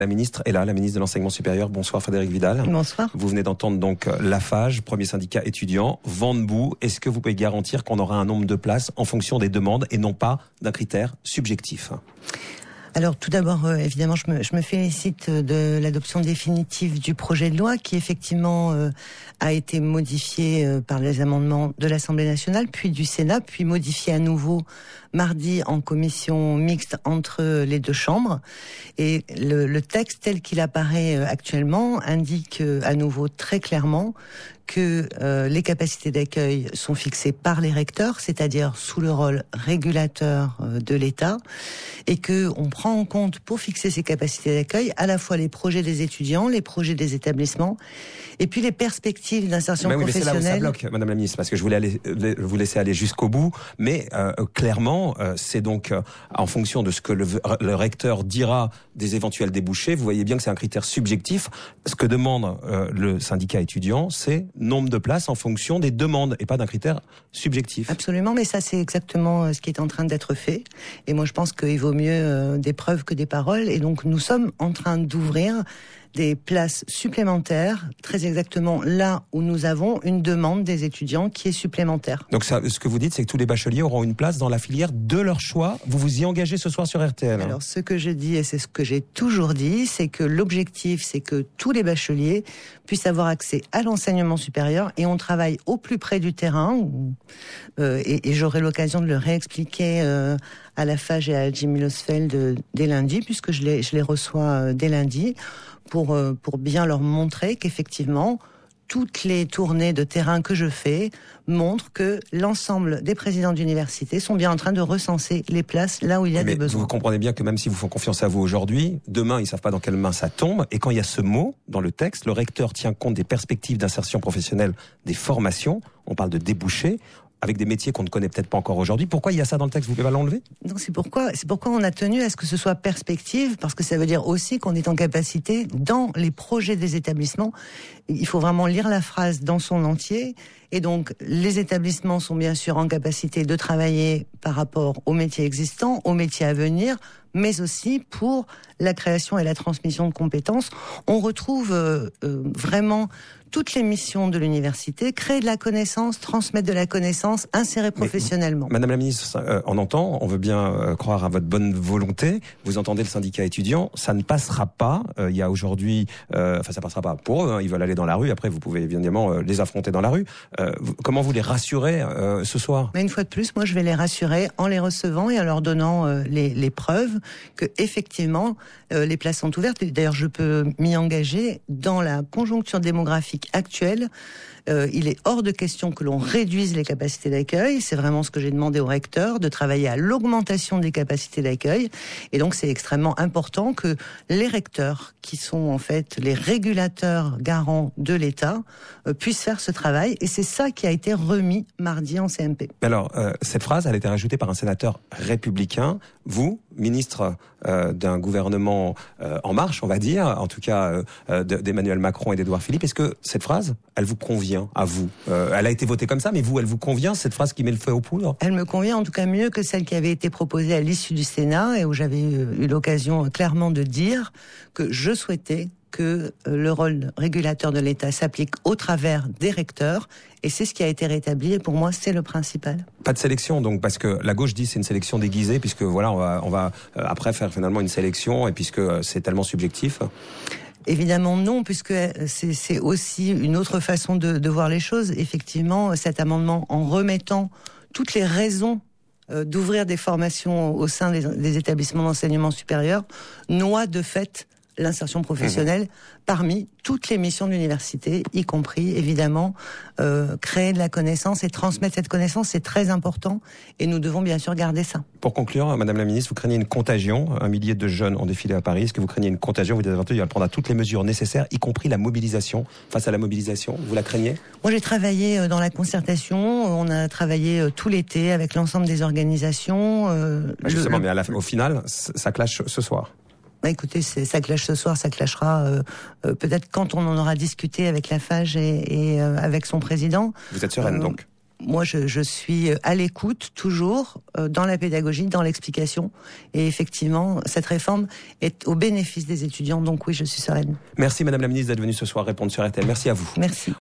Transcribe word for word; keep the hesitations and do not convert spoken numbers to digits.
La ministre est là, la ministre de l'Enseignement supérieur. Bonsoir Frédérique Vidal. Bonsoir. Vous venez d'entendre donc Lafage, premier syndicat étudiant, vent debout. Est-ce que vous pouvez garantir qu'on aura un nombre de places en fonction des demandes et non pas d'un critère subjectif ? Alors tout d'abord, euh, évidemment, je me, je me félicite de l'adoption définitive du projet de loi qui effectivement euh, a été modifié euh, par les amendements de l'Assemblée nationale, puis du Sénat, puis modifié à nouveau mardi en commission mixte entre les deux chambres. Et le, le texte tel qu'il apparaît actuellement indique euh, à nouveau très clairement que euh, les capacités d'accueil sont fixées par les recteurs, c'est-à-dire sous le rôle régulateur euh, de l'État, et que on prend en compte pour fixer ces capacités d'accueil à la fois les projets des étudiants, les projets des établissements, et puis les perspectives d'insertion mais oui, professionnelle. Mais c'est là où ça bloque, Madame la Ministre, parce que je voulais aller, vous laisser aller jusqu'au bout, mais euh, clairement, euh, c'est donc euh, en fonction de ce que le, le recteur dira des éventuels débouchés. Vous voyez bien que c'est un critère subjectif. Ce que demande euh, le syndicat étudiant, c'est nombre de places en fonction des demandes et pas d'un critère subjectif. Absolument, mais ça c'est exactement ce qui est en train d'être fait. Et moi je pense qu'il vaut mieux euh, des preuves que des paroles. Et donc nous sommes en train d'ouvrir des places supplémentaires, très exactement là où nous avons une demande des étudiants qui est supplémentaire. Donc ça, ce que vous dites, c'est que tous les bacheliers auront une place dans la filière de leur choix. Vous vous y engagez ce soir sur R T L. Hein. Alors ce que je dis, et c'est ce que j'ai toujours dit, c'est que l'objectif, c'est que tous les bacheliers puissent avoir accès à l'enseignement supérieur, et on travaille au plus près du terrain, euh, et, et j'aurai l'occasion de le réexpliquer euh, à Lafage et à Jimmy Losfeld euh, dès lundi, puisque je les, je les reçois euh, dès lundi, pour, euh, pour bien leur montrer qu'effectivement, toutes les tournées de terrain que je fais montrent que l'ensemble des présidents d'université sont bien en train de recenser les places là où il y a Mais des besoins. Vous comprenez bien que même si vous font confiance à vous aujourd'hui, demain ils savent pas dans quelle main ça tombe. Et quand il y a ce mot dans le texte, le recteur tient compte des perspectives d'insertion professionnelle, des formations. On parle de débouchés avec des métiers qu'on ne connaît peut-être pas encore aujourd'hui. Pourquoi il y a ça dans le texte ? Vous pouvez pas l'enlever ? Donc c'est pourquoi, c'est pourquoi on a tenu à ce que ce soit perspective, parce que ça veut dire aussi qu'on est en capacité, dans les projets des établissements, il faut vraiment lire la phrase dans son entier. Et donc les établissements sont bien sûr en capacité de travailler par rapport aux métiers existants, aux métiers à venir, mais aussi pour la création et la transmission de compétences. On retrouve euh, euh, vraiment toutes les missions de l'université: créer de la connaissance, transmettre de la connaissance, insérer professionnellement. Mais, Madame la Ministre, euh, on entend, on veut bien euh, croire à votre bonne volonté. Vous entendez le syndicat étudiant, ça ne passera pas. Euh, il y a aujourd'hui, euh, enfin ça passera pas pour eux. Hein, ils veulent aller dans la rue. Après, vous pouvez évidemment euh, les affronter dans la rue. Euh, vous, comment vous les rassurez euh, ce soir ? Mais une fois de plus, moi je vais les rassurer en les recevant et en leur donnant euh, les, les preuves que effectivement euh, les places sont ouvertes. Et d'ailleurs, je peux m'y engager dans la conjoncture démographique actuelle. Euh, il est hors de question que l'on réduise les capacités d'accueil. C'est vraiment ce que j'ai demandé au recteur, de travailler à l'augmentation des capacités d'accueil. Et donc, c'est extrêmement important que les recteurs, qui sont en fait les régulateurs garants de l'État, euh, puissent faire ce travail. Et c'est ça qui a été remis mardi en C M P. Alors, euh, cette phrase, elle a été rajoutée par un sénateur républicain. Vous, ministre euh, d'un gouvernement euh, en marche, on va dire, en tout cas euh, d'Emmanuel Macron et d'Édouard Philippe, est-ce que cette phrase, elle vous convient à vous ? euh, Elle a été votée comme ça, mais vous, elle vous convient, cette phrase qui met le feu aux poudres ? Elle me convient en tout cas mieux que celle qui avait été proposée à l'issue du Sénat, et où j'avais eu l'occasion clairement de dire que je souhaitais que le rôle régulateur de l'État s'applique au travers des recteurs, et c'est ce qui a été rétabli, et pour moi c'est le principal. Pas de sélection donc, parce que la gauche dit c'est une sélection déguisée, puisque voilà, on va, on va euh, après faire finalement une sélection, et puisque euh, c'est tellement subjectif. Évidemment non, puisque c'est, c'est aussi une autre façon de, de voir les choses. Effectivement, cet amendement, en remettant toutes les raisons euh, d'ouvrir des formations au sein des, des établissements d'enseignement supérieur, noie de fait l'insertion professionnelle mmh. parmi toutes les missions de l'université, y compris évidemment euh, créer de la connaissance et transmettre cette connaissance, c'est très important, et nous devons bien sûr garder ça. Pour conclure, Madame la Ministre, vous craignez une contagion. Un millier de jeunes ont défilé à Paris. Est-ce que vous craignez une contagion ? Vous dites qu'il va prendre toutes les mesures nécessaires, y compris la mobilisation. Face à la mobilisation, vous la craignez ? Moi, j'ai travaillé dans la concertation. On a travaillé tout l'été avec l'ensemble des organisations. Euh, bah justement, le, mais à la, au final, ça clash ce soir. Bah écoutez, c'est, ça clash ce soir, ça clashera euh, euh, peut-être quand on en aura discuté avec Lafage et, et euh, avec son président. Vous êtes sereine euh, donc ? moi, je, je suis à l'écoute toujours euh, dans la pédagogie, dans l'explication. Et effectivement, cette réforme est au bénéfice des étudiants. Donc oui, je suis sereine. Merci Madame la Ministre d'être venue ce soir répondre sur R T L. Merci à vous. Merci.